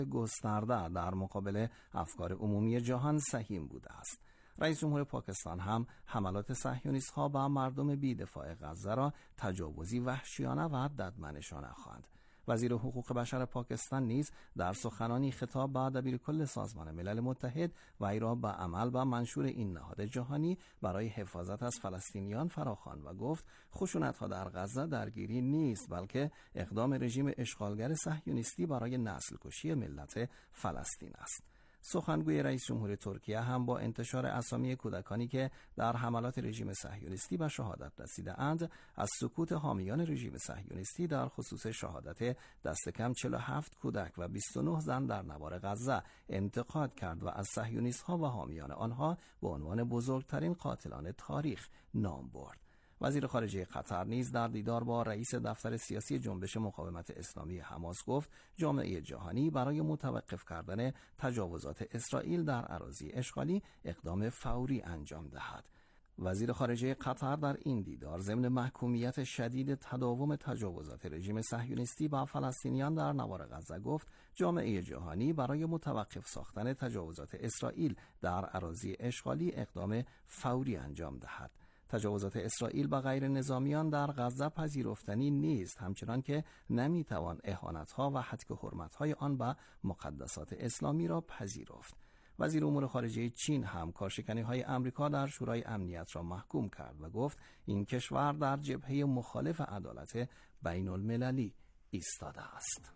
گسترده در مقابل افکار عمومی جهان سهیم بوده است. رئیس جمهور پاکستان هم حملات صهیونیست‌ها به مردم بی‌دفاع غزه را تجاوزی، وحشیانه و ددمنشانه خواند. وزیر حقوق بشر پاکستان نیز در سخنانی خطاب به دبیرکل سازمان ملل متحد وی را به عمل و منشور این نهاد جهانی برای حفاظت از فلسطینیان فراخواند و گفت خشونت‌ها در غزه درگیری نیست، بلکه اقدام رژیم اشغالگر صهیونیستی برای نسل‌کشی ملت فلسطین است. سخنگوی رئیس جمهور ترکیه هم با انتشار اسامی کودکانی که در حملات رژیم صهیونیستی به شهادت رسیده اند از سکوت حامیان رژیم صهیونیستی در خصوص شهادت دست کم 47 کودک و 29 زن در نوار غزه انتقاد کرد و از صهیونیست‌ها و حامیان آنها به عنوان بزرگترین قاتلان تاریخ نام برد. وزیر خارجه قطر نیز در دیدار با رئیس دفتر سیاسی جنبش مقاومت اسلامی حماس گفت جامعه جهانی برای متوقف کردن تجاوزات اسرائیل در اراضی اشغالی اقدام فوری انجام دهد. وزیر خارجه قطر در این دیدار ضمن محکومیت شدید تداوم تجاوزات رژیم صهیونیستی به فلسطینیان در نوار غزه گفت جامعه جهانی برای متوقف ساختن تجاوزات اسرائیل در اراضی اشغالی اقدام فوری انجام دهد. تجاوزات اسرائیل به غیر نظامیان در غزه پذیرفتنی نیست، همچنان که نمیتوان اهانت‌ها و هتک حرمت‌های آن به مقدسات اسلامی را پذیرفت. وزیر امور خارجه چین هم کارشکنی‌های آمریکا در شورای امنیت را محکوم کرد و گفت این کشور در جبهه مخالف عدالت بین‌المللی ایستاده است.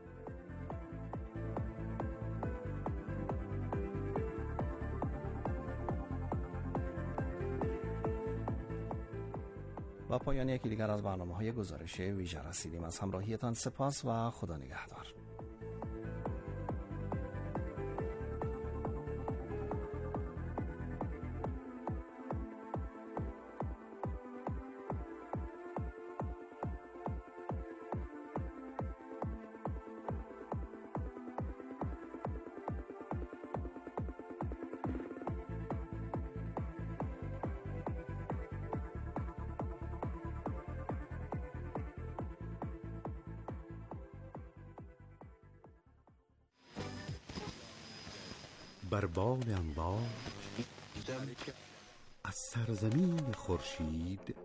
و پایان یکی دیگر از برنامه‌های گزارش ویژه رسیدیم. از همراهیتان سپاس و خدا نگهدار. بر بال انوار از سرزمین خورشید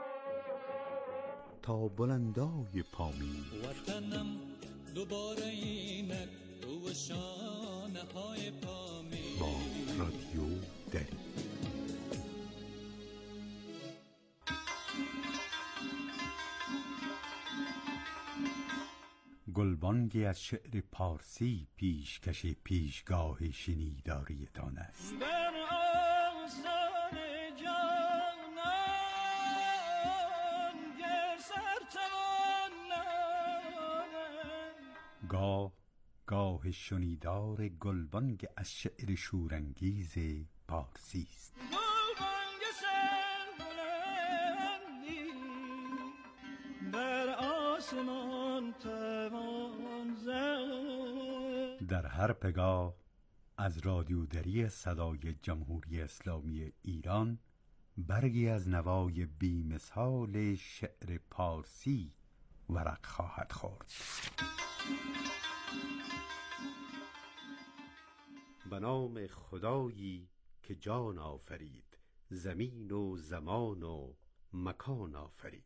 تا بلندای پامین وطنم دوباره اینک تو شانه های پامین با رادیو دری. گلبانگی از شعر پارسی پیشکش پیشگاه شنیداریتان است. بر آستان جانان گر سرتوانم گاه شنیدار گلبانگ از شعر شورانگیز پارسی است. گلبانگ سربلندی بر آسمان توان زد. در هر پگاه از رادیو دری صدای جمهوری اسلامی ایران برگی از نوای بی‌مثال شعر پارسی ورق خواهد خورد. به نام خدایی که جان آفرید، زمین و زمان و مکان آفرید.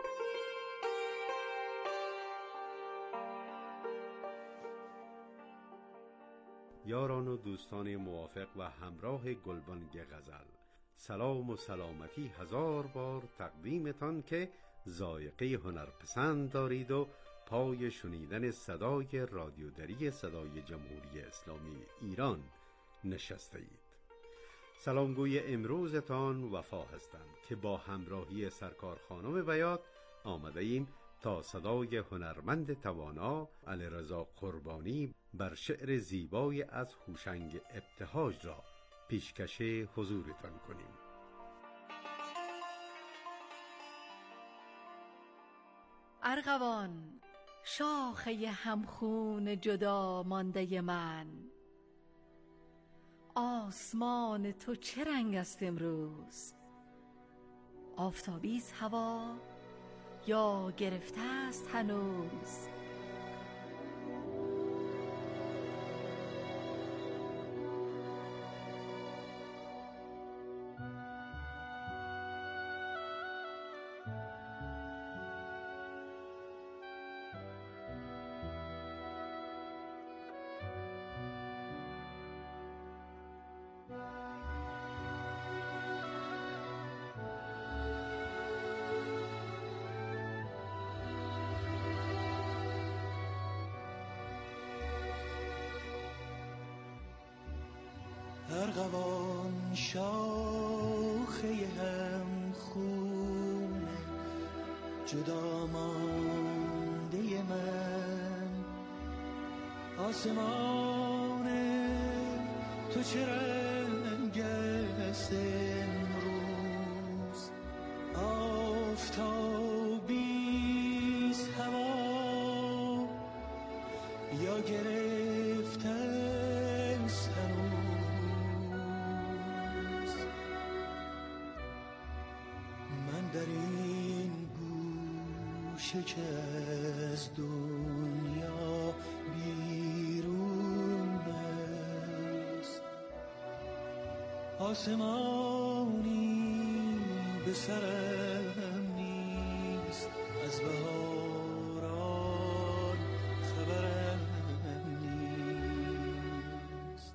یاران و دوستان موافق و همراه گلبانگ غزل، سلام و سلامتی هزار بار تقدیمتان که ذائقه هنرپسند دارید و پای شنیدن صدای رادیو دری صدای جمهوری اسلامی ایران نشسته اید. سلامگوی امروزتان وفا هستند که با همراهی سرکار خانم بیات آمده این تا صدای هنرمند توانا علیرضا قربانی بر شعر زیبای از هوشنگ ابتهاج را پیشکش حضورتان کنیم. ارغوان شاخه همخون جدا مانده من، آسمان تو چه رنگ است امروز؟ آفتابیز هوا یا گرفته است هنوز؟ ارغوان شاخه هم خون جدا مانده من، آسمان تو چه رنگ است امروز، آفتابیست هوا یا گرفته است هنوز. من در این گوشه که از دنیا بیرون است، آسمانی به سرم نیست، از بهاران خبرم نیست.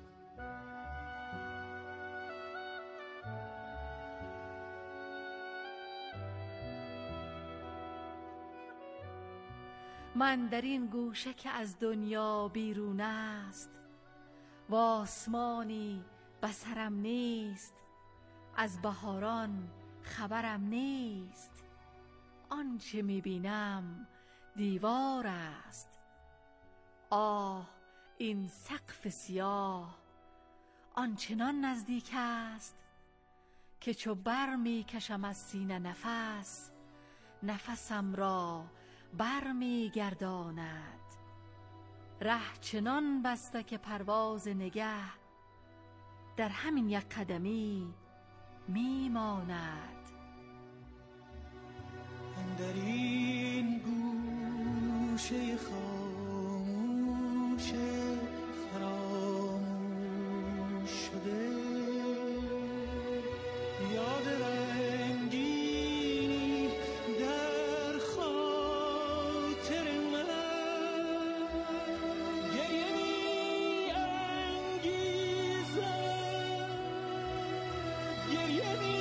من در این گوشه که از دنیا بیرون است، و آسمانی بصرم نیست، از بهاران خبرم نیست. آنچه میبینم دیوار است، آه این سقف سیاه آنچنان نزدیک است که چو بر میکشم از سینه نفس، نفسم را بر میگرداند. ره چنان بسته که پرواز نگه در همین یک قدمی میماند. در این گوشه خاموش فراموش شده، یاد رنگینی در خاطر من، گریه می انگیزد، گریه می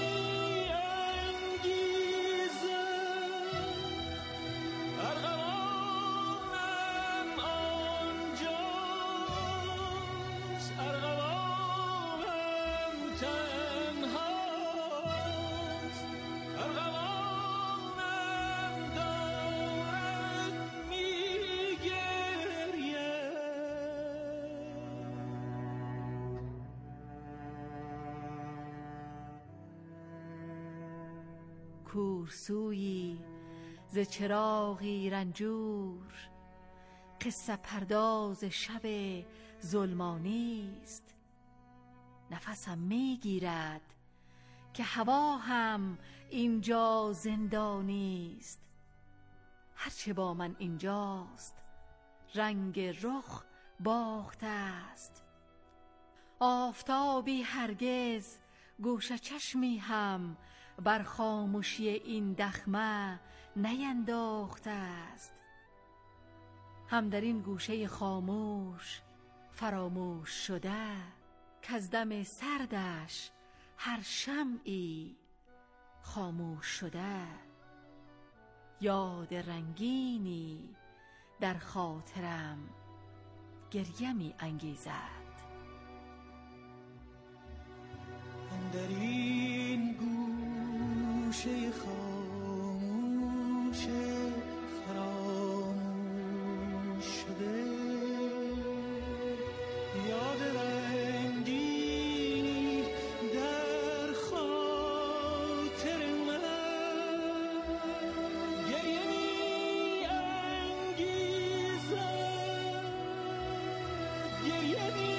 کورسویی ز چراغی رنجور، قصه پرداز شب ظلمانی است. نفسم میگیرد که هوا هم اینجا زندانی است. هرچه با من اینجاست رنگ رخ باخته است. آفتابی هرگز گوشه چشمی هم بر خاموشی این دخمه نینداخته است. هم در این گوشه خاموش فراموش شده، کز دم سردش هر شمعی خاموش شده. یاد رنگینی در خاطرم گریه می انگیزد. در این گوشه خاموش فراموش شده، یاد رنگینی در خاطر من، گریه می انگیزد، گریه می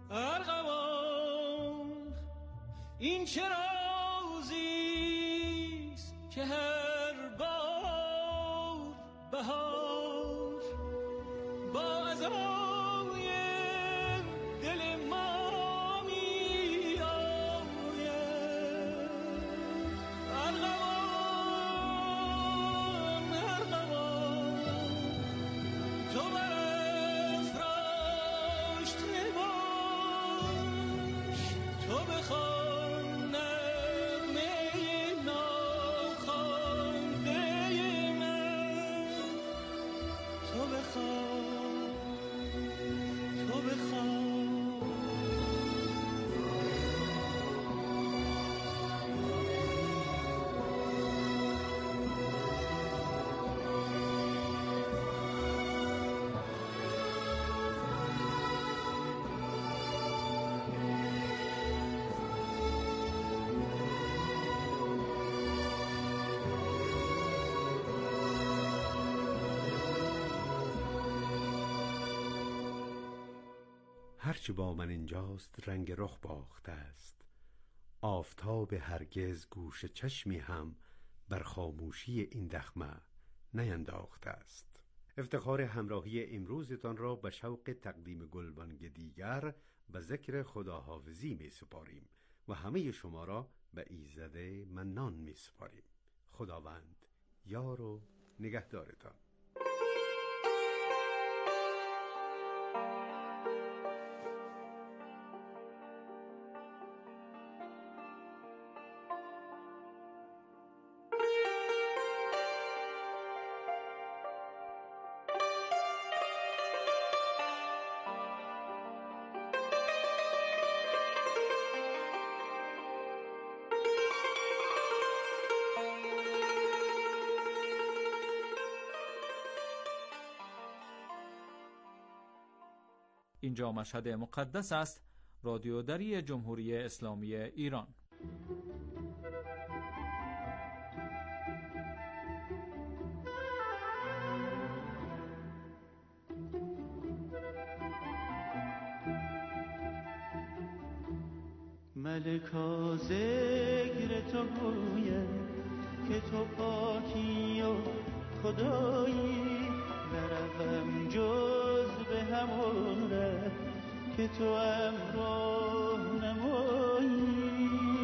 ارغوان این چه رازیست که هر بار بهار با عزای دل ما می آید. ارغوان تو برافراشته باش، تو بخوان نغمه ناخوانده من، تو بخوان، تو بخوان. هرچه با من اینجاست رنگ رخ باخته است، آفتاب هرگز گوش چشمی هم بر خاموشی این دخمه نینداخته است. افتخار همراهی امروزتان را به شوق تقدیم گلبانگ دیگر و ذکر خداحافظی می سپاریم و همه شما را به ایزد منان می سپاریم. خداوند یار و نگهدارتان. اینجا مشهد مقدس است، رادیو دری جمهوری اسلامی ایران. ملکا ذکر تو گویم که تو پاکی و خدایی، نروم جز به همون ره که تو امراه نمایی،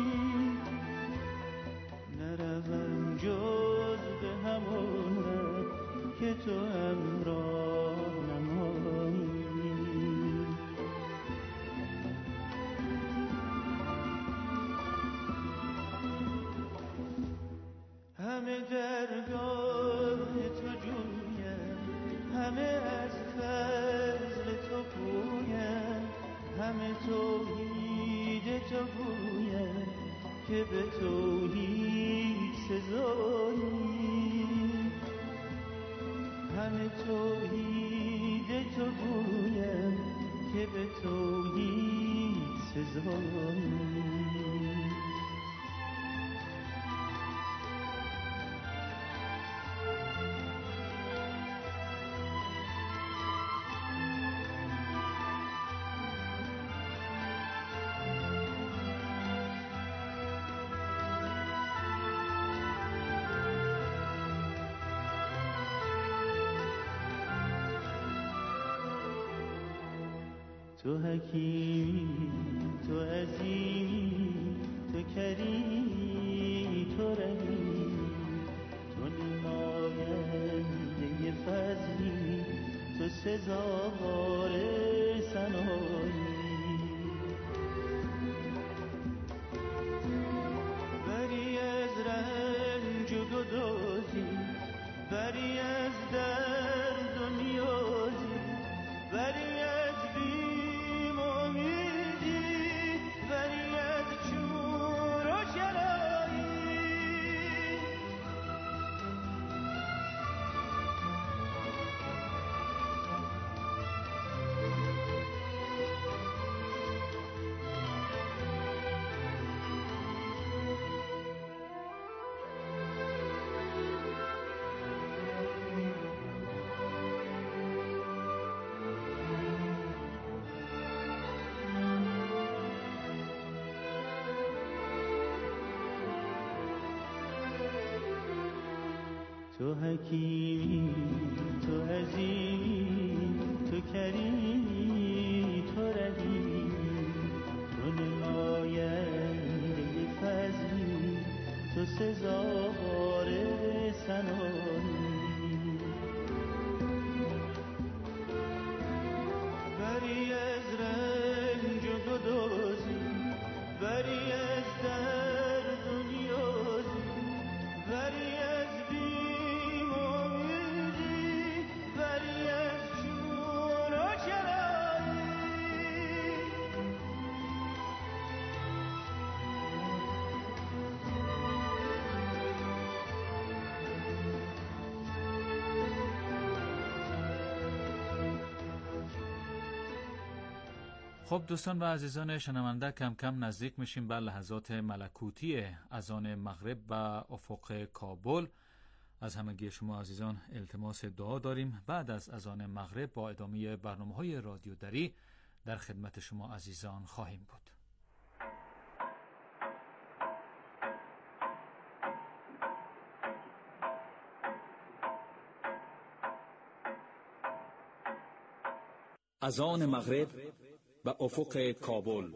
نروم جز به همون ره که تو امراه نمایی. همه درگاه تو جویم، همه از فضل تو پویم، همه توحید تو گویم که به توحید سزایی، همه توحید تو گویم که به توحید سزایی. تو حکیمی، تو عظیمی، تو کریمی، تو رحیمی، تو نماینده فضلی، تو سزاوار ثنایی. بری از رنج و گدازی، بری از درد و نیازی، بری از بیم و امیدی، بری از چور و چرایی. تو حکیمی، تو عظیمی، تو کریمی، تو رحیمی، تو نماینده فضلی، تو سزاوار ثنایی. بری از رنج و گدازی، بری از درد و نیازی، بری از بیم و امیدی، بری از جون و چرایی. خب دوستان و عزیزان شنونده، کم کم نزدیک میشیم به لحظات ملکوتی اذان مغرب و افق کابل. از همگی شما عزیزان التماس دعا داریم. بعد از اذان مغرب با ادامه برنامه‌های رادیو دری در خدمت شما عزیزان خواهیم بود. اذان مغرب و افق کابل.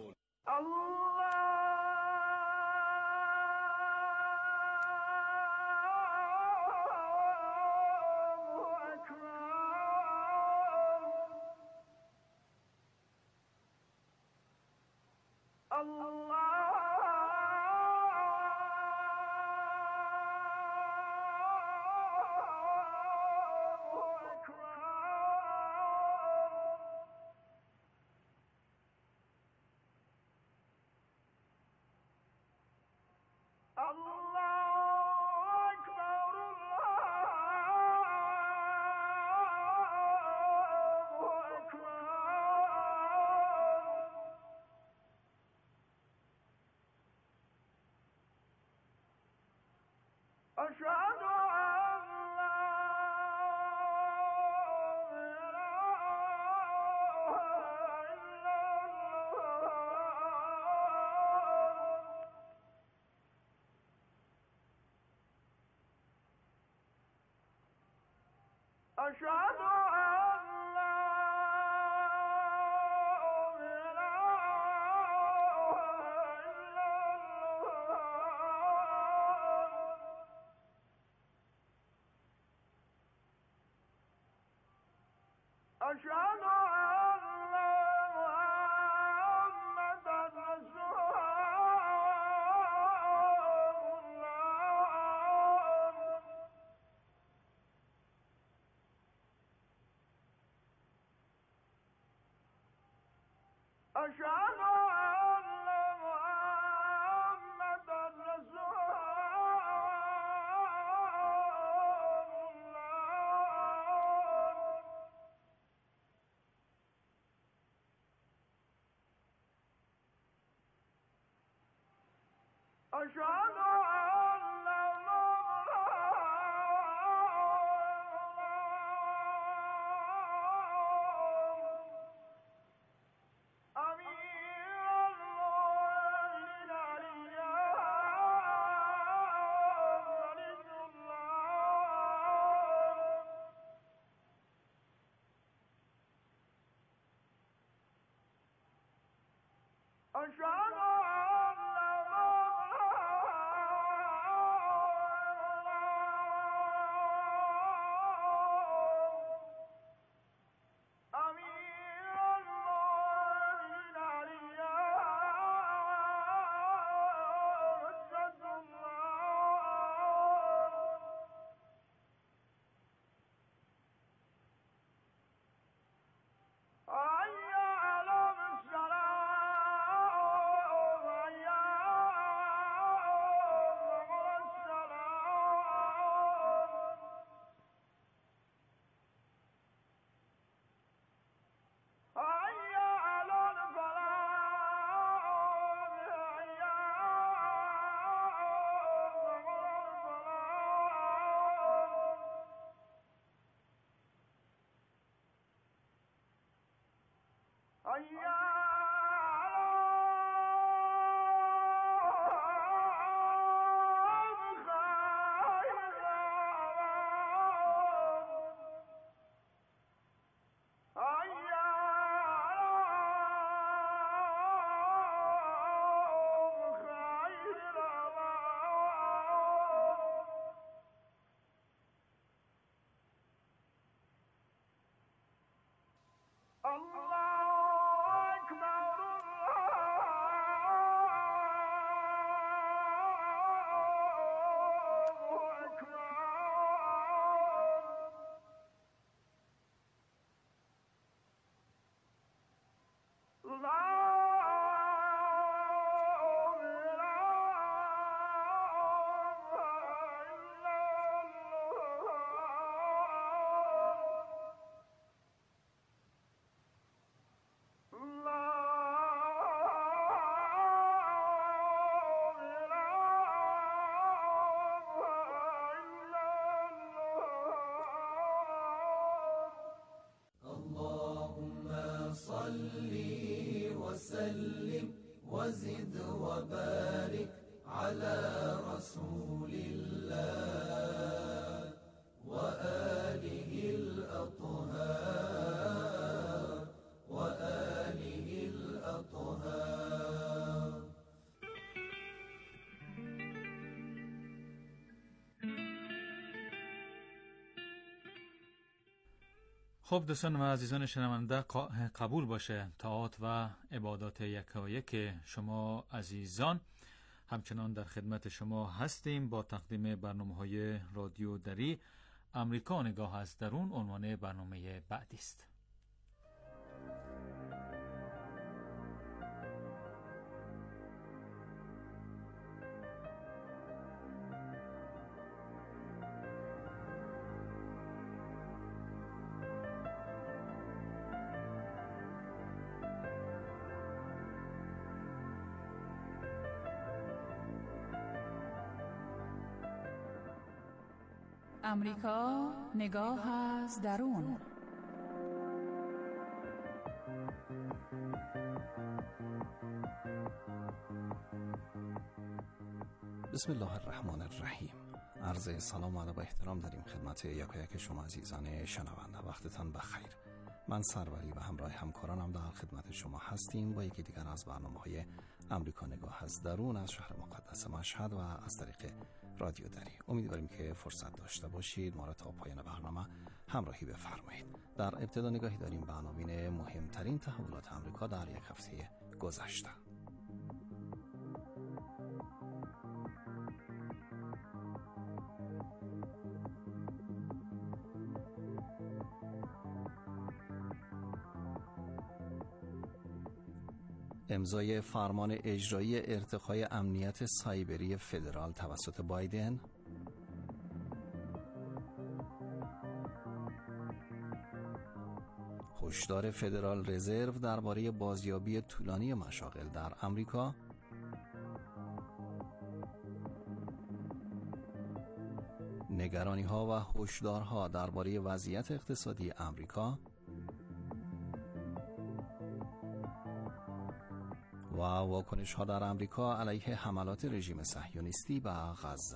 وسلم وزد وبارك على رسول الله وآله الأطهار وآله الأطهار. خب دوستان و عزیزان شنونده، قبول باشه طاعات و عبادات یکایک شما عزیزان. همچنان در خدمت شما هستیم با تقدیم برنامه‌های رادیو دری. امریکا نگاه از درون عنوان برنامه بعدی است. امریکا نگاه از درون. بسم الله الرحمن الرحیم. عرض سلام و ادب و احترام داریم خدمت یکایک شما عزیزان شنونده. وقتتان بخیر. من سروری و همراه همکارانم در خدمت شما هستیم با یکی دیگر از برنامه‌های امریکا نگاه از درون از شهر مقدس مشهد و از طریق رادیو دری. امیدواریم که فرصت داشته باشید ما را تا پایان برنامه همراهی بفرمایید. در ابتدا نگاهی داریم به عناوین مهمترین تحولات امریکا در یک هفته گذشته. امضای فرمان اجرایی ارتقای امنیت سایبری فدرال توسط بایدن، هشدار فدرال رزرو درباره بازیابی طولانی مشاغل در امریکا، نگرانی‌ها و هشدارها درباره وضعیت اقتصادی امریکا و واکنش‌ها در امریکا علیه حملات رژیم صهیونیستی به غزه.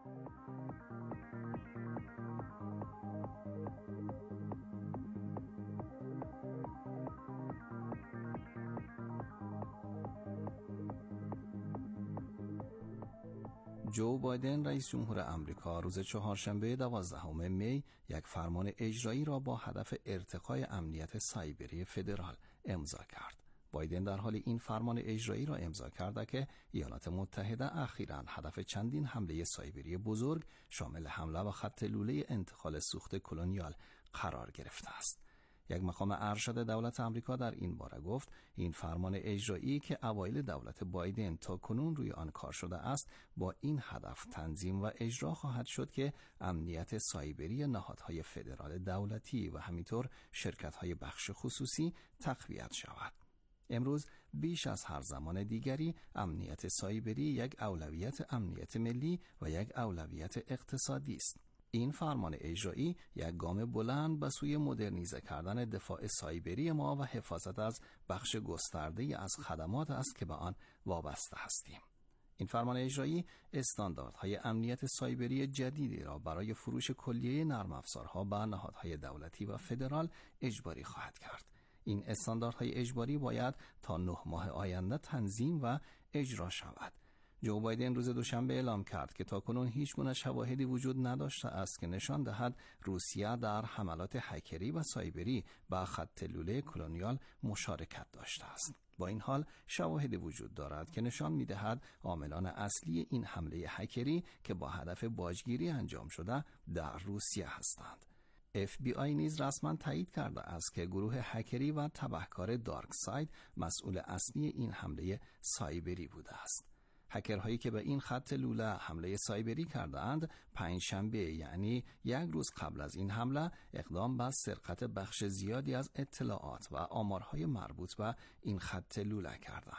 جو بایدن رئیس جمهور آمریکا روز چهارشنبه 12 می یک فرمان اجرایی را با هدف ارتقای امنیت سایبری فدرال امضا کرد. بایدن در حال این فرمان اجرایی را امضا کرده که ایالات متحده اخیراً هدف چندین حمله سایبری بزرگ شامل حمله و خط لوله انتقال سوخت کلونیال قرار گرفته است. یک مقام ارشد دولت آمریکا در این باره گفت این فرمان اجرایی که اوایل دولت بایدن تا کنون روی آن کار شده است با این هدف تنظیم و اجرا خواهد شد که امنیت سایبری نهادهای فدرال دولتی و همینطور شرکت‌های بخش خصوصی تقویت شود. امروز بیش از هر زمان دیگری امنیت سایبری یک اولویت امنیت ملی و یک اولویت اقتصادی است. این فرمان اجرایی یک گام بلند به سوی مدرنیزه کردن دفاع سایبری ما و حفاظت از بخش گسترده از خدمات است که به آن وابسته هستیم. این فرمان اجرایی استانداردهای امنیت سایبری جدیدی را برای فروش کلیه نرم افزارها به نهادهای دولتی و فدرال اجباری خواهد کرد. این استانداردهای اجباری باید تا 9 ماه آینده تنظیم و اجرا شود. جو بایدن روز دوشنبه اعلام کرد که تاکنون هیچگونه شواهدی وجود نداشته است که نشان دهد روسیه در حملات هکری و سایبری به خط لوله کلونیال مشارکت داشته است. با این حال شواهدی وجود دارد که نشان می‌دهد عاملان اصلی این حمله هکری که با هدف باجگیری انجام شده در روسیه هستند. FBI نیز رسما تایید کرده است که گروه هکری و تبهکار دارک ساید مسئول اصلی این حمله سایبری بوده است. هکرهایی که به این خط لوله حمله سایبری کرده اند پنجشنبه یعنی یک روز قبل از این حمله اقدام به سرقت بخش زیادی از اطلاعات و آمارهای مربوط به این خط لوله کردند.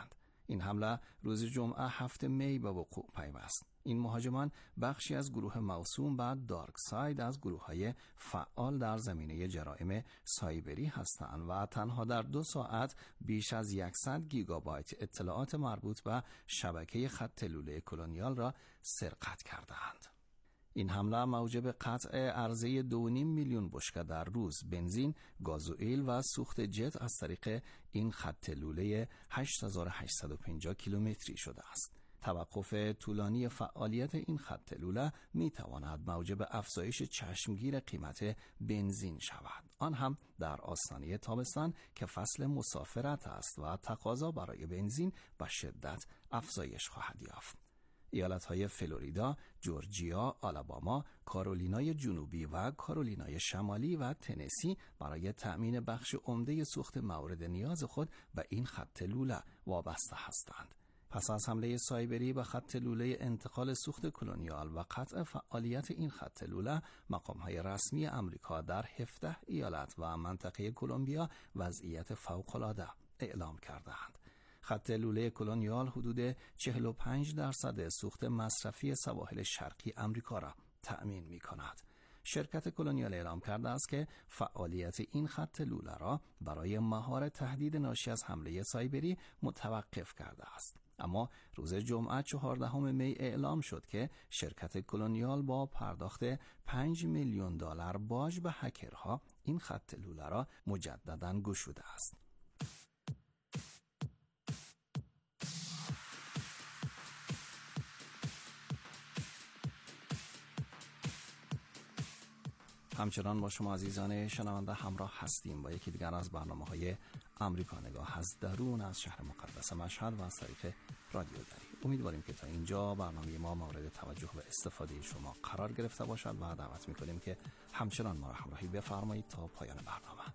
این حمله روز جمعه 7 می به وقوع پیوست. این مهاجمان بخشی از گروه موسوم به دارک ساید از گروه‌های فعال در زمینه جرایم سایبری هستند و تنها در 2 ساعت بیش از 100 گیگابایت اطلاعات مربوط به شبکه خط لوله کلونیال را سرقت کردند. این حمله موجب قطع عرضه 2.5 میلیون بشکه در روز بنزین، گازوئیل و سوخت جت از طریق این خط لوله 8850 کیلومتری شده است. توقف طولانی فعالیت این خط لوله می تواند موجب افزایش چشمگیر قیمت بنزین شود، آن هم در آستانه تابستان که فصل مسافرت است و تقاضا برای بنزین به شدت افزایش خواهد یافت. ایالت‌های فلوریدا، جورجیا، آلاباما، کارولینای جنوبی و کارولینای شمالی و تنسی برای تأمین بخش عمده سوخت مورد نیاز خود به این خط لوله وابسته هستند. پس از حمله سایبری به خط لوله انتقال سوخت کلونیال و قطع فعالیت این خط لوله، مقام‌های رسمی آمریکا در 17 ایالت و منطقه کلمبیا وضعیت فوق‌العاده اعلام کردند. خط لوله کلونیال حدود 45% سوخت مصرفی سواحل شرقی آمریکا را تأمین می‌کند. شرکت کلونیال اعلام کرده است که فعالیت این خط لوله را برای مهار تهدید ناشی از حمله سایبری متوقف کرده است. اما روز جمعه 14 می اعلام شد که شرکت کلونیال با پرداخت $5 میلیون باج به هکرها این خط لوله را مجدداً گشوده است. همچنان با شما عزیزان شنونده همراه هستیم با یکی دیگر از برنامه‌های آمریکا نگاه از درون از شهر مقدس مشهد و از طریق رادیو دری. امیدواریم که تا اینجا برنامه ما مورد توجه و استفاده شما قرار گرفته باشد و دعوت می‌کنیم که همچنان ما را همراهی بفرمایید تا پایان برنامه.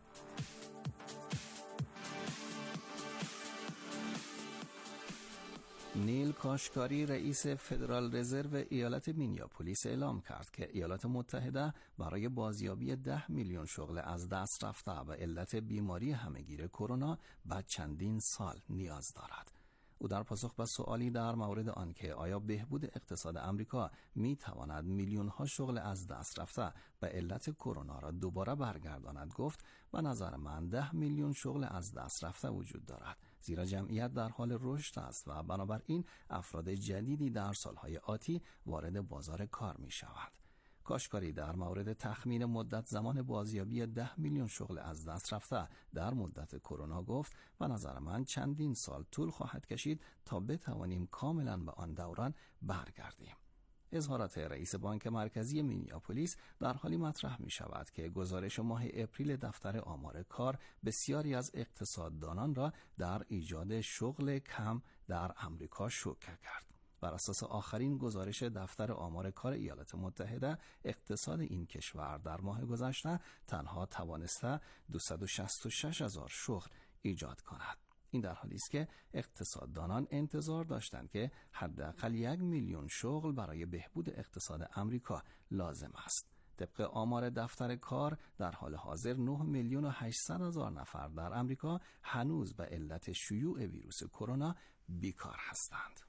نیل کاشکاری رئیس فدرال رزرو ایالت مینیاپولیس اعلام کرد که ایالات متحده برای بازیابی 10 میلیون شغل از دست رفته به علت بیماری همهگیر کرونا بعد چندین سال نیاز دارد. او در پاسخ به سوالی در مورد آنکه آیا بهبود اقتصاد آمریکا می تواند میلیون ها شغل از دست رفته به علت کرونا را دوباره برگرداند گفت: به نظر من 10 میلیون شغل از دست رفته وجود دارد، زیرا جمعیت در حال رشد است و بنابراین افراد جدیدی در سالهای آتی وارد بازار کار می شود. کاشکاری در مورد تخمین مدت زمان بازیابی 10 میلیون شغل از دست رفته در مدت کرونا گفت: به نظر من چندین سال طول خواهد کشید تا بتوانیم کاملا به آن دوران برگردیم. اظهارات رئیس بانک مرکزی مینیاپولیس در حالی مطرح می شود که گزارش ماه اپریل دفتر آمار کار بسیاری از اقتصاددانان را در ایجاد شغل کم در آمریکا شوکه کرد. بر اساس آخرین گزارش دفتر آمار کار ایالات متحده، اقتصاد این کشور در ماه گذشته تنها توانسته 266,000 شغل ایجاد کند. این در حالی است که اقتصاددانان انتظار داشتند که حداقل 1 میلیون شغل برای بهبود اقتصاد آمریکا لازم است. طبق آمار دفتر کار در حال حاضر 9,800,000 نفر در آمریکا هنوز به علت شیوع ویروس کرونا بیکار هستند.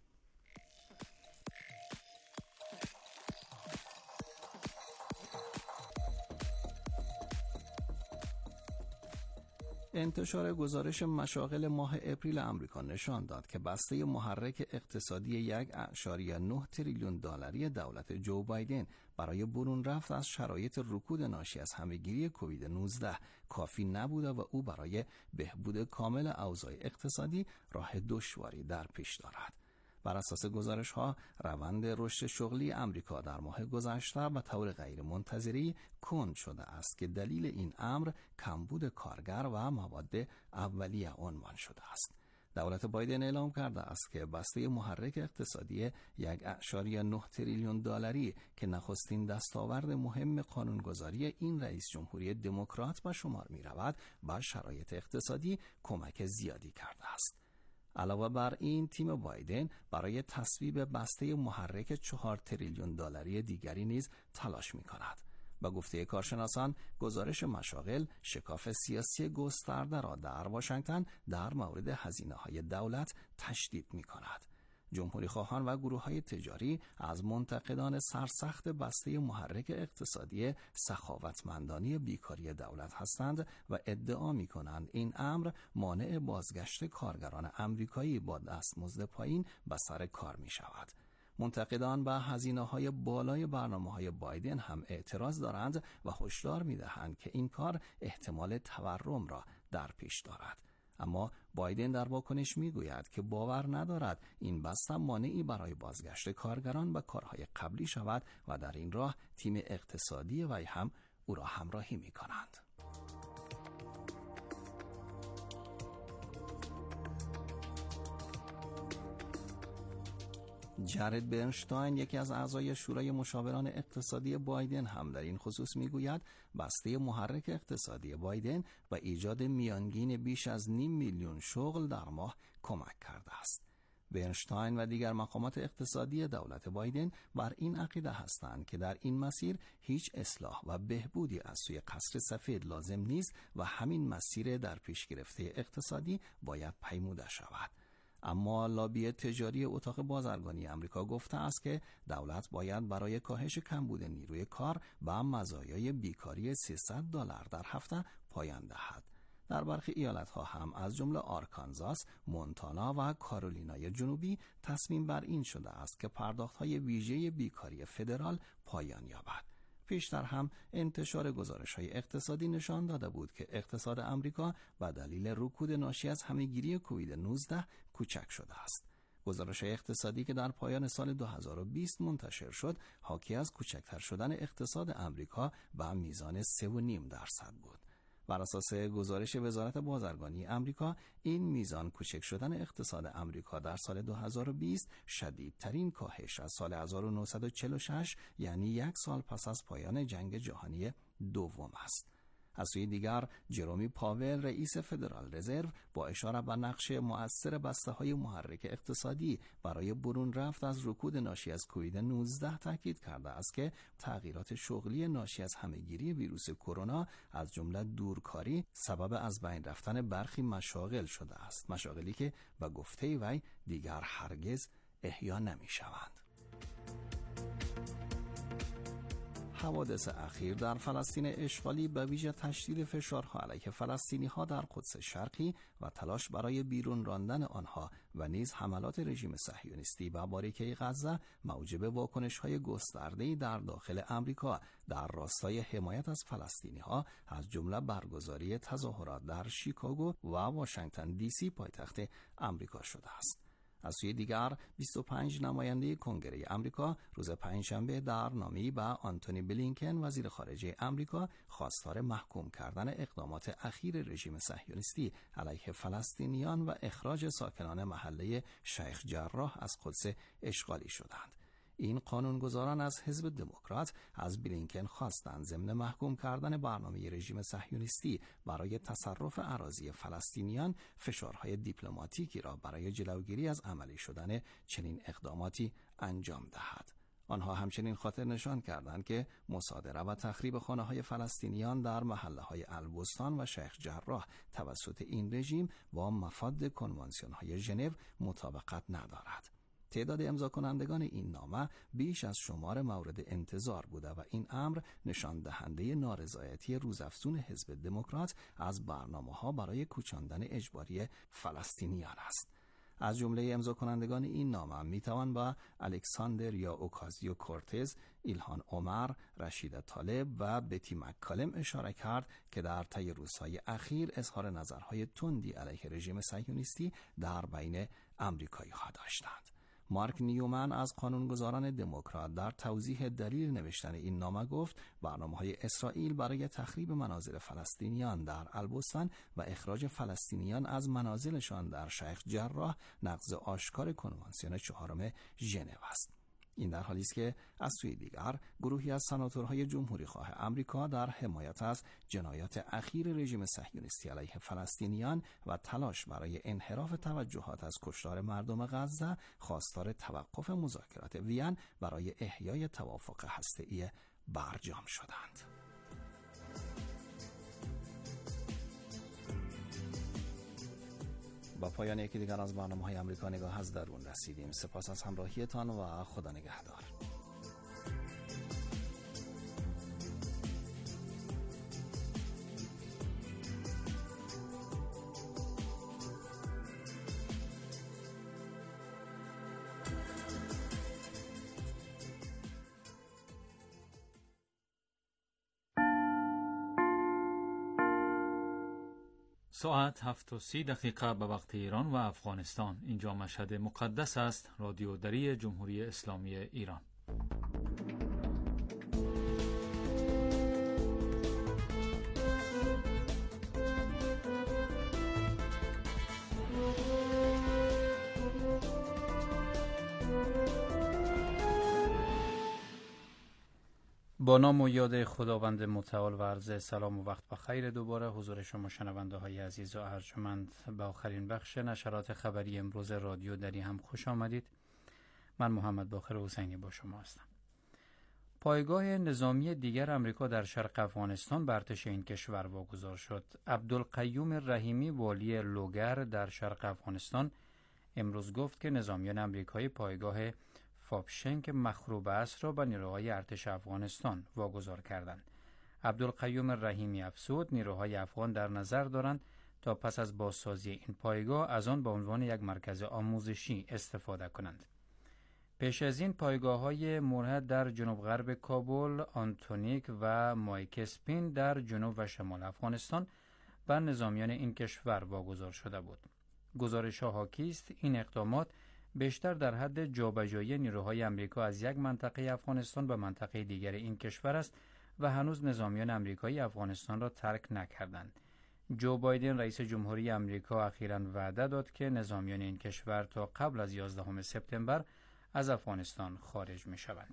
انتشار گزارش مشاغل ماه اپریل آمریکا نشان داد که بسته محرک اقتصادی 1.9 تریلیون دلاری دولت جو بایدن برای برون رفت از شرایط رکود ناشی از همهگیری کووید 19 کافی نبوده و او برای بهبود کامل اوضاع اقتصادی راه دشواری در پیش دارد. بر اساس گزارش ها، روند رشد شغلی آمریکا در ماه گذشته به طور غیر منتظری کند شده است که دلیل این امر کمبود کارگر و مواد اولیه عنوان شده است. دولت بایدن اعلام کرده است که بسته محرک اقتصادی 1.9 تریلیون دلاری که نخستین دستاورد مهم قانونگذاری این رئیس جمهوری دموکرات به شمار می رود، به شرایط اقتصادی کمک زیادی کرده است. علاوه بر این، تیم بایدن برای تصویب بسته محرک 4 تریلیون دلاری دیگری نیز تلاش می کند. با گفته کارشناسان، گزارش مشاغل شکاف سیاسی گسترده را در واشنگتن در مورد هزینه‌های دولت تشدید می‌کند. جمهوری خواهان و گروه‌های تجاری از منتقدان سرسخت بسته محرک اقتصادی سخاوتمندانه بیکاری دولت هستند و ادعا می‌کنند این امر مانع بازگشت کارگران آمریکایی با دستمزد پایین به سر کار می‌شود. منتقدان به هزینه‌های بالای برنامه‌های بایدن هم اعتراض دارند و هشدار می‌دهند که این کار احتمال تورم را در پیش دارد. اما بایدن در واکنش میگوید که باور ندارد این بسته مانعی برای بازگشت کارگران به کارهای قبلی شود و در این راه تیم اقتصادی وی هم او را همراهی می‌کنند. جرد برنشتاین، یکی از اعضای شورای مشاوران اقتصادی بایدن، هم در این خصوص میگوید بسته محرک اقتصادی بایدن و ایجاد میانگین بیش از 500,000 شغل در ماه کمک کرده است. برنشتاین و دیگر مقامات اقتصادی دولت بایدن بر این عقیده هستند که در این مسیر هیچ اصلاح و بهبودی از سوی قصر سفید لازم نیست و همین مسیر در پیش گرفته اقتصادی باید پیموده شود. اما لابی تجاری اتاق بازرگانی آمریکا گفته است که دولت باید برای کاهش کمبود نیروی کار به مزایای بیکاری $300 در هفته پایان دهد. در برخی ایالت‌ها هم از جمله آرکانزاس، مونتانا و کارولینای جنوبی تصمیم بر این شده است که پرداخت‌های ویژه بیکاری فدرال پایان یابد. پیشتر هم انتشار گزارش‌های اقتصادی نشان داده بود که اقتصاد آمریکا به دلیل رکود ناشی از همه‌گیری کووید 19 کوچک شده است. گزارش اقتصادی که در پایان سال 2020 منتشر شد، حاکی از کوچکتر شدن اقتصاد آمریکا به میزان 3.5% بود. بر اساس گزارش وزارت بازرگانی آمریکا، این میزان کوچک شدن اقتصاد آمریکا در سال 2020 شدیدترین کاهش از سال 1946، یعنی 1 سال پس از پایان جنگ جهانی دوم است. از سوی دیگر، جرومی پاول، رئیس فدرال رزرو، با اشاره به نقش مؤثر بسته‌های محرک اقتصادی برای برون رفت از رکود ناشی از کووید 19 تاکید کرده است که تغییرات شغلی ناشی از همه‌گیری ویروس کرونا از جمله دورکاری سبب از بین رفتن برخی مشاغل شده است، مشاغلی که به گفته وی دیگر هرگز احیا نمی‌شوند. حوادث اخیر در فلسطین اشغالی به ویژه تشدید فشارها علیه فلسطینی‌ها در قدس شرقی و تلاش برای بیرون راندن آنها و نیز حملات رژیم صهیونیستی به باریکه غزه موجب واکنش‌های گسترده‌ای در داخل آمریکا در راستای حمایت از فلسطینی‌ها، از جمله برگزاری تظاهرات در شیکاگو و واشنگتن دی سی پایتخت آمریکا شده است. از سوی دیگر 25 نماینده کنگره آمریکا روز پنجشنبه در نامه‌ای به آنتونی بلینکن وزیر خارجه آمریکا خواستار محکوم کردن اقدامات اخیر رژیم صهیونیستی علیه فلسطینیان و اخراج ساکنان محله شیخ جراح از قدس اشغالی شدند. این قانونگذاران از حزب دموکرات از بلینکن خواستند ضمن محکوم کردن برنامه رژیم صهیونیستی برای تصرف اراضی فلسطینیان فشارهای دیپلماتیکی را برای جلوگیری از عملی شدن چنین اقداماتی انجام دهد. آنها همچنین خاطر نشان کردند که مصادره و تخریب خانه‌های فلسطینیان در محله‌های البستان و شیخ جراح توسط این رژیم با مفاد کنوانسیون‌های ژنو مطابقت ندارد. تعداد امضا کنندگان این نامه بیش از شمار مورد انتظار بوده و این امر نشان دهنده نارضایتی روزافزون حزب دموکرات از برنامه‌ها برای کوچاندن اجباری فلسطینیان است. از جمله امضا کنندگان این نامه میتوان با الکساندر یا اوکازیو کورتز، ایلهان عمر، رشید طالب و بتی مکالم اشاره کرد که در طی روزهای اخیر اظهار نظرهای تندی علیه رژیم صهیونیستی در بین آمریکایی‌ها داشتند. مارک نیومن از قانونگذاران دموکرات در توضیح دلیل نوشتن این نامه گفت برنامه‌های اسرائیل برای تخریب منازل فلسطینیان در البستان و اخراج فلسطینیان از منازلشان در شیخ جراح نقض آشکار کنوانسیون 4 ژنو است. این در حالی است که از سوی دیگر گروهی از سناتورهای جمهوری خواه آمریکا در حمایت از جنایات اخیر رژیم صهیونیستی علیه فلسطینیان و تلاش برای انحراف توجهات از کشتار مردم غزه خواستار توقف مذاکرات وین برای احیای توافق هسته‌ای برجام شدند. با پایان یکی دیگر از برنامه‌های امریکا نگاه از درون رسیدیم. سپاس از همراهیتان و خدا نگهدار. ساعت 7:30 به وقت ایران و افغانستان. اینجا مشهد مقدس است. رادیو دری جمهوری اسلامی ایران. با نام و یاد خداوند متعال و عرض سلام و وقت بخیر دوباره حضور شما شنونده های عزیز و ارجمند به آخرین بخش نشرات خبری امروز رادیو دری هم خوش آمدید. من محمد باقر حسینی با شما هستم. پایگاه نظامی دیگر امریکا در شرق افغانستان بر ارتش این کشور واگذار شد. عبدالقیوم رحیمی والی لوگر در شرق افغانستان امروز گفت که نظامیان امریکایی پایگاه فابشنک مخروب است را به نیروهای ارتش افغانستان واگذار کردند. عبدالقیوم رحیمی افزود نیروهای افغان در نظر دارند تا پس از بازسازی این پایگاه از آن به عنوان یک مرکز آموزشی استفاده کنند. پیش از این پایگاه‌های مرهد در جنوب غرب کابل، آنتونیک و مایکسپین در جنوب و شمال افغانستان به نظامیان این کشور واگذار شده بود. گزارش‌ها حاکی است این اقدامات بیشتر در حد جابجایی نیروهای امریکا از یک منطقه افغانستان به منطقه دیگر این کشور است و هنوز نظامیان امریکایی افغانستان را ترک نکردند. جو بایدن رئیس جمهوری امریکا اخیراً وعده داد که نظامیان این کشور تا قبل از 11 سپتامبر از افغانستان خارج می شوند.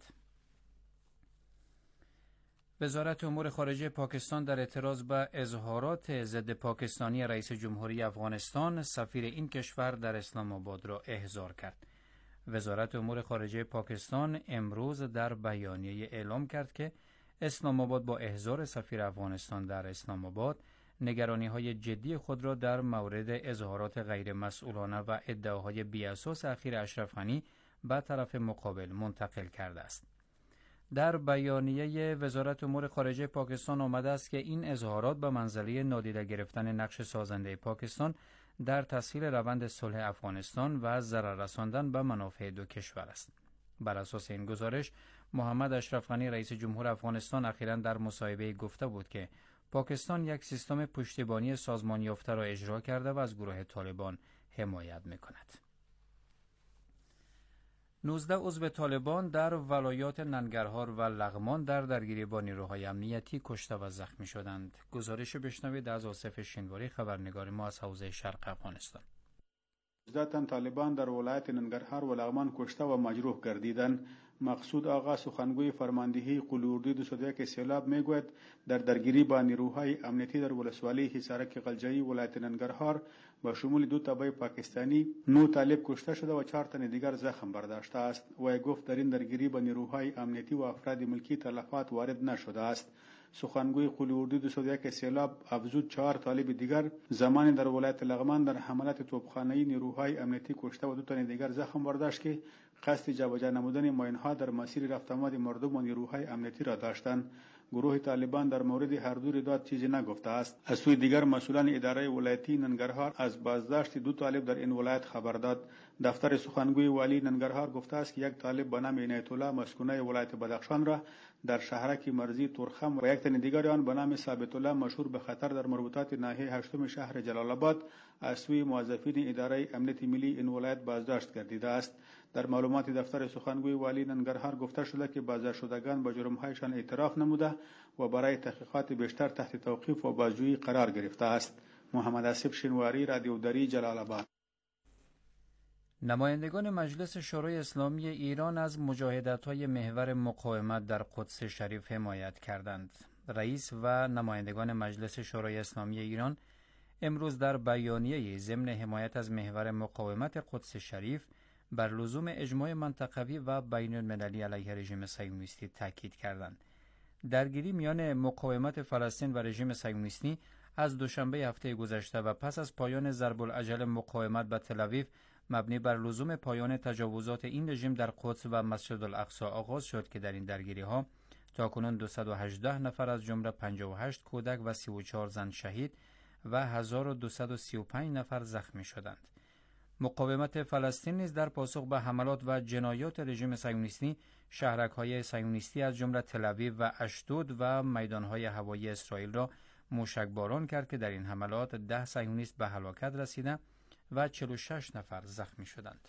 وزارت امور خارجه پاکستان در اعتراض به اظهارات ضد پاکستانی رئیس جمهوری افغانستان سفیر این کشور در اسلام آباد را احضار کرد. وزارت امور خارجه پاکستان امروز در بیانیه اعلام کرد که اسلام آباد با احضار سفیر افغانستان در اسلام آباد نگرانی‌های جدی خود را در مورد اظهارات غیر مسئولانه و ادعاهای بی‌اساس اخیر اشرف غنی به طرف مقابل منتقل کرده است. در بیانیه وزارت امور خارجه پاکستان آمده است که این اظهارات به منزله نادیده گرفتن نقش سازنده پاکستان در تسهیل روند صلح افغانستان و ضرر رساندن به منافع دو کشور است. بر اساس این گزارش محمد اشرف غنی رئیس جمهور افغانستان اخیراً در مصاحبه گفته بود که پاکستان یک سیستم پشتیبانی سازمان یافته را اجرا کرده و از گروه طالبان حمایت می‌کند. 19 عضو طالبان در ولایات ننگرهار و لغمان در درگیری با نیروهای امنیتی کشته و زخمی شدند. گزارش بشنوید از آصف شینواری خبرنگار ما از حوزه شرق افغانستان. 19 تن طالبان در ولایت ننگرهار و لغمان کشته و مجروح گردیدند. مقصود آقا سخنگوی فرماندهی قلوردی 201 سیلاب میگوید در درگیری با نیروهای امنیتی در ولسوالی حصارک قلجایی ولایت ننگرهار با شمول 2 تبع پاکستانی 9 طالب کشته شده و 4 تن دیگر زخم برداشته است. و گفت در این درگیری با نیروهای امنیتی و افراد ملکی تلفات وارد نشده است. سخنگوی قلوردی 201 سیلاب افزود 4 طالب دیگر زمان در ولایت لغمان در حملات توپخانه‌ای نیروهای امنیتی کشته و 2 تن دیگر زخم برداشت که قصد جابجا نمودن ماین‌ها در مسیر رفت آمد مردم و نیروهای امنیتی را داشتند. گروه طالبان در مورد هر دو رویداد چیزی نگفته است. از سوی دیگر مسئولان اداره ولایتی ننگرهار از بازداشت 2 طالب در این ولایت خبر داد. دفتر سخنگوی والی ننگرهار گفته است که یک طالب به نام عنایت الله مسکونه ولایت بدخشان را در شهرک مرزی تورخم و یک تن دیگر آن به نام ثابت الله مشهور به خطر در مربوطات ناحیه 8 شهر جلال آباد از سوی موظفین اداره امنیت ملی این ولایت بازداشت گردیده است. در معلومات دفتر سخنگوی والی ننگرهار گفته شده که بازداشت شدگان با جرم‌هایشان اعتراف نموده و برای تحقیقات بیشتر تحت توقیف و بازجویی قرار گرفته است. محمد آصف شینواری، رادیو دری، جلال آباد. نمایندگان مجلس شورای اسلامی ایران از مجاهدت‌های محور مقاومت در قدس شریف حمایت کردند. رئیس و نمایندگان مجلس شورای اسلامی ایران امروز در بیانیه‌ای ضمن حمایت از محور مقاومت قدس شریف بر لزوم اجماع منطقوی و بین المللی علیه رژیم صهیونیستی تاکید کردند. درگیری میان مقاومت فلسطین و رژیم صهیونیستی از دوشنبه هفته گذشته و پس از پایان ضرب العجل مقاومت به تل‌آویو مبنی بر لزوم پایان تجاوزات این رژیم در قدس و مسجد الاقصی آغاز شد که در این درگیری‌ها تاکنون 218 نفر از جمله 58 کودک و 34 زن شهید و 1235 نفر زخمی شدند. مقاومت فلسطین نیز در پاسخ به حملات و جنایات رژیم صهیونیستی شهرک‌های صهیونیستی از جمله تل‌آویو و اشدود و میدان‌های هوایی اسرائیل را موشکباران کرد که در این حملات 10 صهیونیست به هلاکت رسیده و 46 نفر زخمی شدند.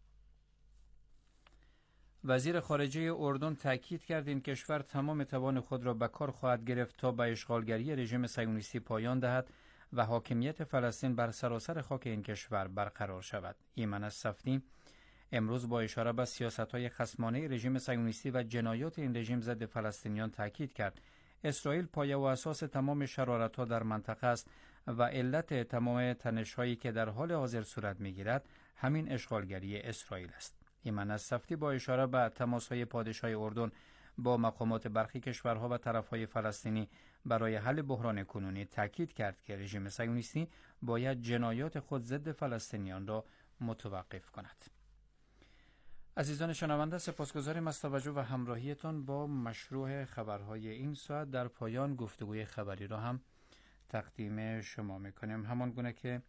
وزیر خارجه اردن تاکید کرد این کشور تمام توان خود را به کار خواهد گرفت تا به اشغالگری رژیم صهیونیستی پایان دهد و حاکمیت فلسطین بر سراسر خاک این کشور برقرار شود. ایمن الصفدی امروز با اشاره به سیاست‌های خصمانه رژیم صهیونیستی و جنایات این رژیم ضد فلسطینیان تاکید کرد اسرائیل پایه و اساس تمام شرارت‌ها در منطقه است و علت تمام تنش‌هایی که در حال حاضر صورت می‌گیرد همین اشغالگری اسرائیل است. ایمن الصفدی با اشاره به تماس‌های پادشاه اردن با مقامات برخی کشورها و طرف‌های فلسطینی برای حل بحران کنونی تاکید کرد که رژیم صهیونیستی باید جنایات خود ضد فلسطینیان را متوقف کند. عزیزان شنونده، سپاسگزاریم از توجه و همراهیتان با مشروع خبرهای این ساعت. در پایان گفتگوی خبری را هم تقدیم شما میکنیم. همان گونه که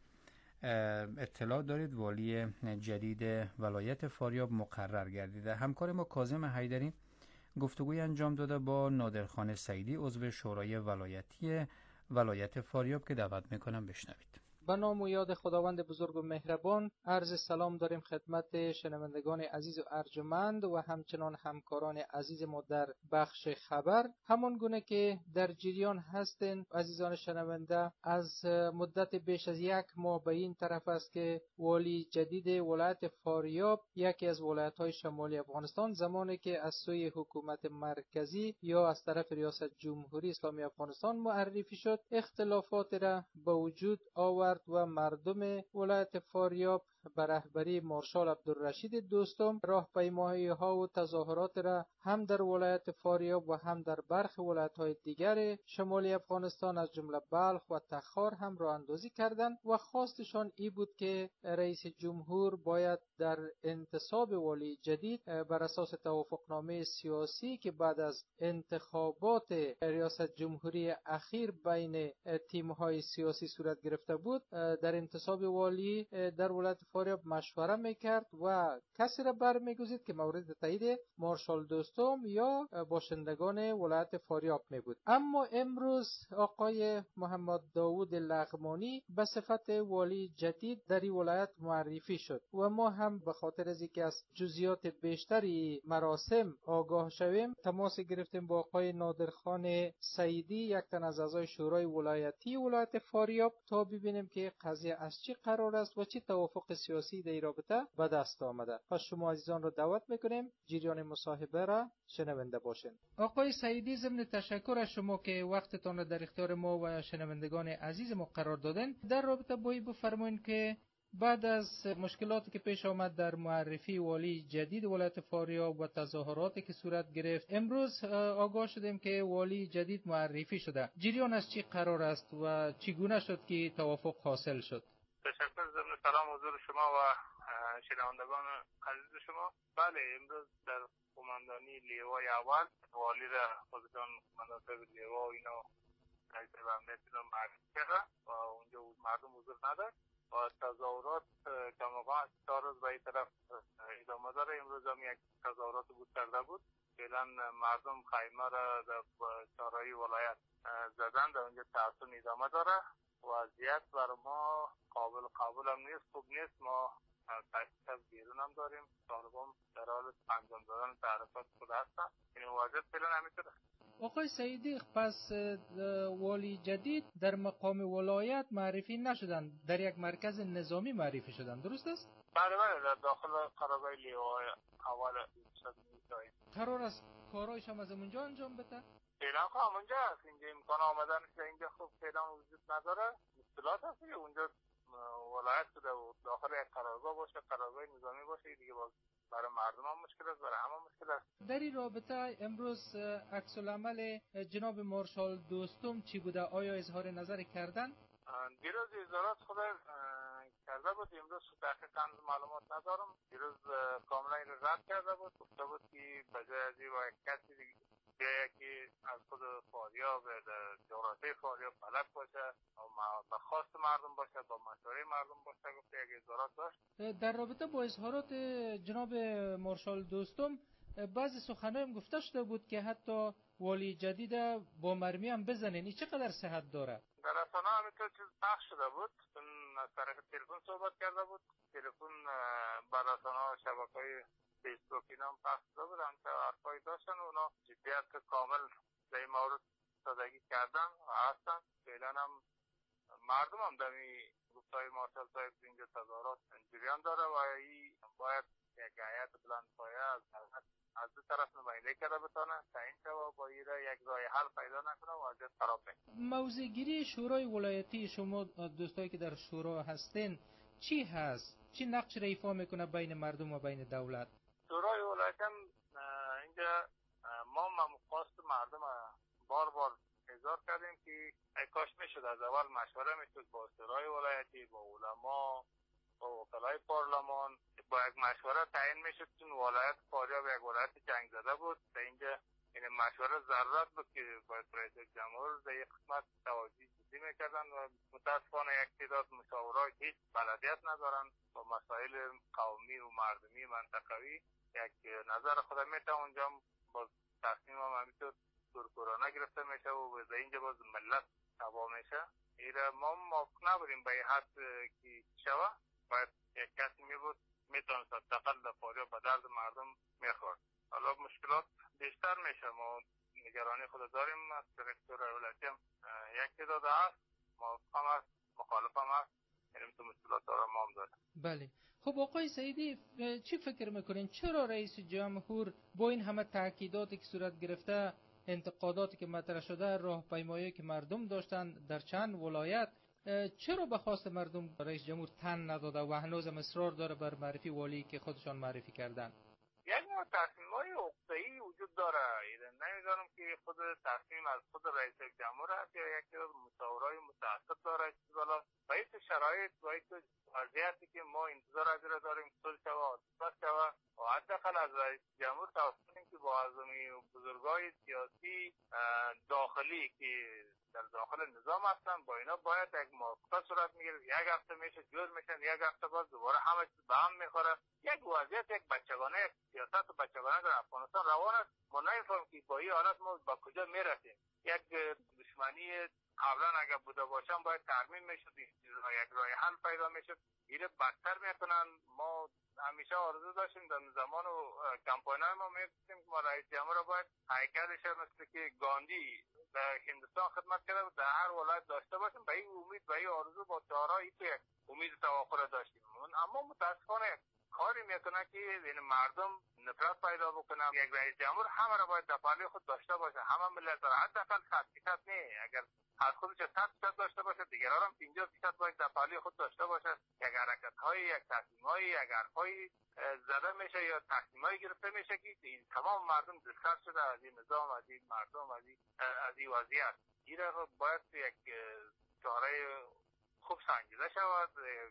اطلاع دارید والی جدید ولایت فاریاب مقرر گردیده. همکار ما کاظم حیدری گفتگوی انجام داده با نادرخان سعیدی عضو شورای ولایتی ولایت فاریاب که دعوت میکنم بشنوید. به نام و یاد خداوند بزرگ و مهربان عرض سلام داریم خدمت شنوندگان عزیز و ارجمند و همچنان همکاران عزیز ما در بخش خبر. همان گونه که در جریان هستند عزیزان شنونده، از مدت بیش از 1 ماه به این طرف است که والی جدید ولایت فاریاب، یکی از ولایت‌های شمالی افغانستان، زمانی که از سوی حکومت مرکزی یا از طرف ریاست جمهوری اسلامی افغانستان معرفی شد، اختلافات را به وجود آورد و مردم ولایت فاریاب به رهبری مارشال عبدالرشید دوستم راهپیمایی‌ها و تظاهرات را هم در ولایت فاریاب و هم در برخی ولایت‌های دیگر شمالی افغانستان از جمله بلخ و تخار هم راه اندازی کردند و خواستشان این بود که رئیس جمهور باید در انتصاب والی جدید بر اساس توافقنامه سیاسی که بعد از انتخابات ریاست جمهوری اخیر بین تیم‌های سیاسی صورت گرفته بود، در انتصاب والی در ولایت فاریاب مشوره میکرد و کسی را برمیگزید که مورد تایید مارشال دوستم یا باشندگان ولایت فاریاب می بود. اما امروز آقای محمد داوود لغمانی به صفت والی جدید در این ولایت معرفی شد و ما هم به خاطر از اینکه از جزئیات بیشتری مراسم آگاه شویم تماس گرفتیم با آقای نادرخان سعیدی، یک تن از اعضای شورای ولایتی ولایت فاریاب، تا ببینیم که قضیه از چی قرار است و چه توافق سیاسی در این رابطه به دست آمده. پس شما عزیزان را دعوت میکنیم جریان مصاحبه را شنونده باشین. آقای سعیدی، ضمن تشکر از شما که وقتتان را در اختیار ما و شنوندگان عزیز ما قرار دادن، در رابطه با این بفرمایید که بعد از مشکلاتی که پیش آمد در معرفی والی جدید ولایت فاریاب و تظاهراتی که صورت گرفت، امروز آگاه شدیم که والی جدید معرفی شده. جریان از چی قرار است و چگونه شد که توافق حاصل شد؟ تشکر. ضمن سلام حضور شما و شنوندگان عزیز شما. بله، امروز در قماندانی لیوای اول والی را خودتان قماندان لیوا و اینا رئیس امنیت را معرفی کرده و اونجا مردم حضور نداشت و تظاهرات کماقام 4 روز به این طرف ادامه داره. امروز هم یک تظاهرات بود کرده بود. فعلا مردم خیمه را در چهارراه ولایت زدن، در اونجا تعطیل ادامه داره. وضعیت برای ما قابل هم نیست، خوب نیست. ما تحقیق بیرون هم داریم، طالبان در حال انجام دادن تعرفات خود هستن. این وضعیت فعلا همینطوره. آقای سعیدی، پس والی جدید در مقام ولایت معرفی نشدن، در یک مرکز نظامی معرفی شدن، درست است؟ بله، در داخل قرارگاه لیوای اول قرار است کارایش هم از اونجا انجام بده؟ فعلا خب همونجا هست. اینجا امکان آمدن اینجا خب فعلا وجود نداره. مشکلات هست که اونجا ولایت شده و داخل یک قرارگاه باشه، قرارگاه نظامی باشه، دیگه باز برای مردم هم مشکل است، برای همه مشکل است. در این رابطه امروز عکس العمل جناب مارشال دوستم چی بوده؟ آیا اظهار نظر کردن؟ دیروز اظهارات خود کرده بود، امروز دقیقاً معلومات ندارم. دیروز کاملا این رد کرده بود، گفته بود که بجای از این یک کسی دیگه که از خود فاریاب در جغرافی فاریاب بلد باشه و به خواست مردم باشه، با مشوره مردم باشه، گفته یک اظهارات داشت. در رابطه با اظهارات جناب مارشال دوستم بعضی سخنان گفته شده بود که حتی والی جدید با مرمی هم بزنین. این چقدر صحت داره؟ در رسانه همینطور چیز پخش شده بود، از طریق تلفن صحبت کرده بود، تلفن بر رسانه شبکه‌های فیسبوک اینا هم پخش شده بود، همچه حرفایی داشتن و اونا جدیت کامل در این مورد سادگی کردن و هستن. فعلا هم مردم هم در این گفتای مارشال صاحب اینجا تظاهرات جریان داره و این باید یک هیئت بلند پایه از دو طرف نمایندگی کرده بتانه تعیین شود و با این یک راه حل پیدا نکنه و وضعیت خراب نکنه. موضع گیری شورای ولایتی شما دوستایی که در شورا هستین چی هست؟ چی نقش را ایفا میکنه بین مردم و بین دولت؟ شورای ولایتی اینجا ما خواست مردم بار اظهار کردیم که کاش میشد از اول مشوره میشد با شورای ولایتی، با علما، با وکلای پارلمان، با یک مشوره تعیین میشد. چون ولایت فاریاب یک ولایت جنگ زده بود، در اینجا این مشوره ضرورت بود که باید رئیس جمهور در یک قسمت توجه جدی میکردن و متاسفانه یک تعداد مشاورای هیچ بلدیت ندارن با مسائل قومی و مردمی منطقوی یک نظر خود میتونه اونجا با تصمیم هم همینطور دورکورانه گرفته میشه و به اینجا باز ملت تباه میشه. ایره ما موافق نبودیم به حد که شوه، باید یک کسی میبود میتونست حداقل در فاریاب به درد مردم میخورد. حالا مشکلات بیشتر میشه، ما نگرانی خود داریم. از طریق شورای ولایتی هم یک تعداد هست، موافق هم هست، مخالف هم هست، یعنی تو مشکلات داره ما هم داریم. بله. خب آقای سعیدی چی فکر میکنین چرا رئیس جمهور با این همه تاکیداتی که صورت گرفته، انتقاداتی که مطرح شده، راهپیمایی که مردم داشتن در چند ولایت، چرا به خواست مردم رئیس جمهور تن نداده و هنوزم اصرار داره بر معرفی والی که خودشان معرفی کردن؟ یک نوع تصمیم‌های عقده‌ای وجود داره. نمیدونم که خود تصمیم از خود رئیس جمهور است یا یک مشاورای متعصب داره. بالا با این شرایط و این وضعیتی که ما انتظار از را داریم صلح شود، آتش شود و حداقل از رئیس جمهور توقع کنیم که با اعضای بزرگای سیاسی داخلی که در داخل نظام هستن با اینا باید یک موافقت صورت میگیره. یک هفته میشه جور میشن، یک هفته باز دوباره همه چیز به هم میخوره. یک وضعیت یک بچگانه، یک سیاست بچگانه در افغانستان روان است. ما نمیفهمیم که با این حالت ما با کجا میرسیم. یک دشمنی قبلا اگر بوده باشن باید ترمیم میشد، یک راه حل پیدا میشد. ایره بدتر میکنن. ما همیشه آرزو داشتیم در زمان کمپاینای ما میگفتیم که ما رئیس جمهور باید هیکلش مثل که گاندی در هندوستان خدمت کرده بود در هر ولایت داشته باشیم. به این امید، به این آرزو با چهارای تو یک امید توافق داشتیم. اما متاسفانه کاری میکنه که این مردم نفرت پیدا بکنن. یک رئیس جمهور همه را باید در پهلوی خود داشته باشه، همه ملت را حداقل 100% نه، اگر از خودش 100% داشته باشه، دیگران هم 50% باید در پهلوی خود داشته باشه. یک حرکت‌های، یک تصمیم‌های، یک حرف‌های زده میشه یا تصمیم‌های گرفته میشه که این تمام مردم دلخواه شده از این نظام، از این مردم، از این وضعیت. این را باید یک چاره خوب سنجیده شود.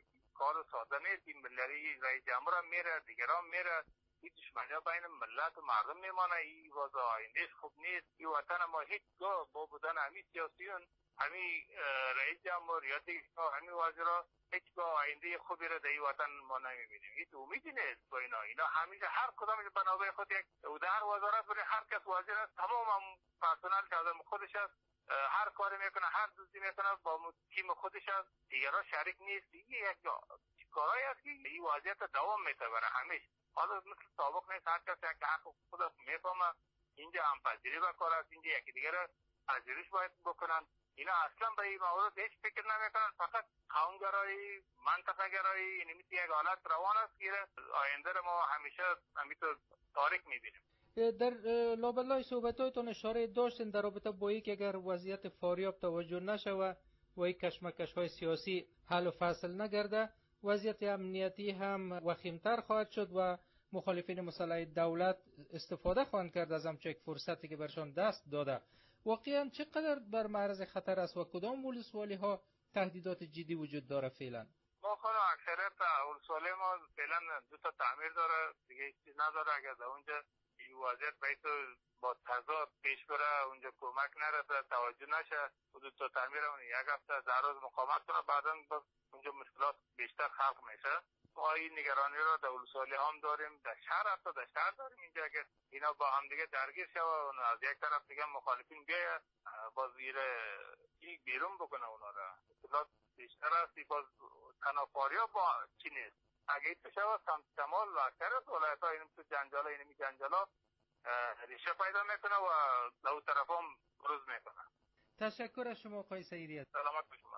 کار ساده نیست. این ملت رئیس جمهور هم میره، دیگران میره، این دشمنی بین ملت و مردم میمانه. این وضع آیندهش خوب نیست. این وطن ما هیچگاه با بودن همین سیاسیون، همین رئیس جمهور یا همین وزیرا هیچگاه آینده خوبی را در این وطن ما نمیبینیم. هیچ امیدی نیست با اینا همیشه هر کدام بنابرای خود یک در هر وزارت بره، هر کس وزیر است، تمام هم پرسنل که آدم خودش است، هر کاری میکنه، هر دوستی میکنه، با تیم خودش است، دیگران شریک نیست. این یک کارایی است که این وضعیت دوام میتونه همیشه. حالا مثل سابق نیست، هر کس یک حق خود میفهمه. اینجا هم پذیری و کار است، اینجا یکی دیگر پذیرش باید بکنن. اینا اصلا به این مورد هیچ فکر نمیکنن، فقط قومگرایی، منطقه گرایی، این مثل یک حالت روان است که آینده ما همیشه همینطور تاریک میبینیم. در لابلای صحبتایتان اشاره داشتین در رابطه با اینکه اگر وضعیت فاریاب توجه نشوه و این کشمکش‌های سیاسی حل و فصل نگرده، وضعیت امنیتی هم وخیمتر خواهد شد و مخالفین مسلح دولت استفاده خواهند کرد از همچه یک فرصتی که برشان دست داده. واقعا چقدر بر معرض خطر است و کدام ولسوالی ها تهدیدات جدی وجود داره فعلا؟ ما خانم اکثریت ولسوالی ما فعلا 2 تا تعمیر داره، دیگه هیچ چیز نداره. اگر در اونجا این وضعیت باید با تضاد پیش بره، اونجا کمک نرسه، توجه نشه، 2 تا تعمیر اون یک هفته در روز مقاومت کنه، بعدا اونجا مشکلات بیشتر خلق میشه. ما این نگرانی رو در ولسوالی هم داریم، در شهر حتی در شهر داریم. اینجا اگر اینا با هم دیگه درگیر شوه و از یک طرف دیگه مخالفین بیایه باز این بیرون بکنه اونا را، مشکلات بیشتر است. باز تنافاری ها با چی نیست. اگه این شوه شمال و اکثریت ولایت ها اینم تو جنجال ها اینمی جنجال ها ریشه پیدا میکنه و در اون طرف هم بروز میکنه. تشکر از شما آقای سعیدی. سلامت باشید.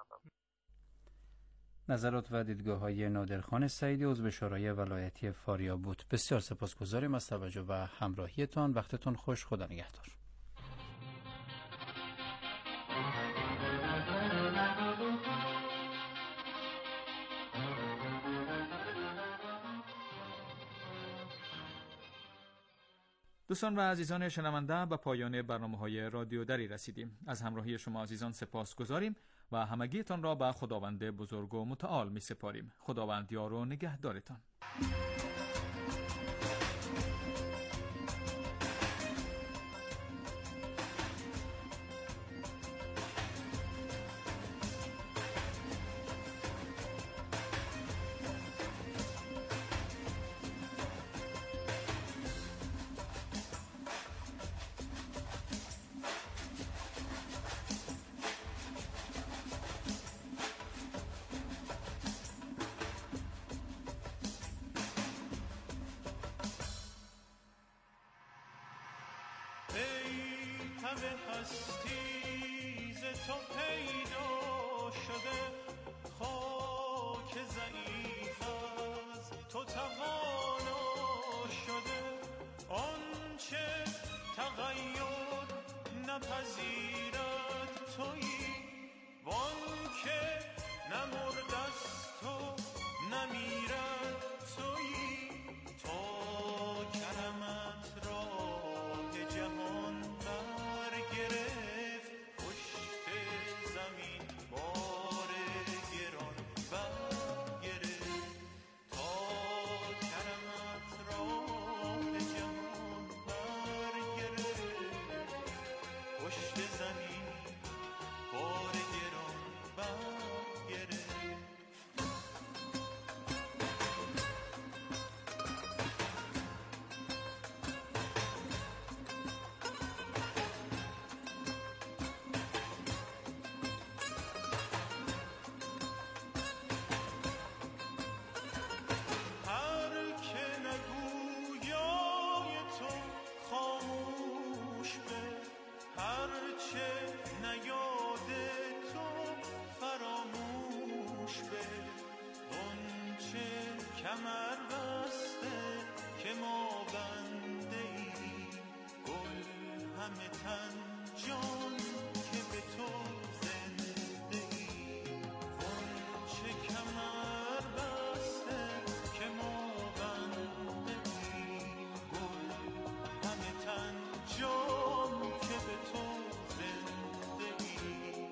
نظرات و دیدگاه‌های نادرخان سعیدی عضو شورای ولایتی فاریاب بود. بسیار سپاسگزاریم از توجه و همراهیتان. وقتتون خوش. خدا نگهدار. دوستان و عزیزان شنونده، به پایان برنامه‌های رادیو دری رسیدیم. از همراهی شما عزیزان سپاسگزاریم و همگیتان را به خداوند بزرگ و متعال می سپاریم. خداوند یار و نگهدارتان. همه هستی ز تو پیدا شده، خاک ضعیف از تو توانا شده. آنچه تغییر نپذیرد تویی، وانکه نمرد از تو نمیرد تویی. تا کرمت راه جهان برگرفت، پشت زمین بار گران برگرفت. تا کرمت راه جهان برگرفت، پشت زمین بار گران برگرفت. کمر بسته که ما بنده ای، گل همه تن جان که به تو زنده ای. غنچه کمر بسته که ما بنده ای، گل همه تن جان که به تو زنده ای.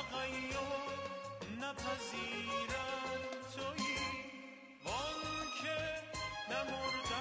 تغییر نپذیرد تویی وان که نمرده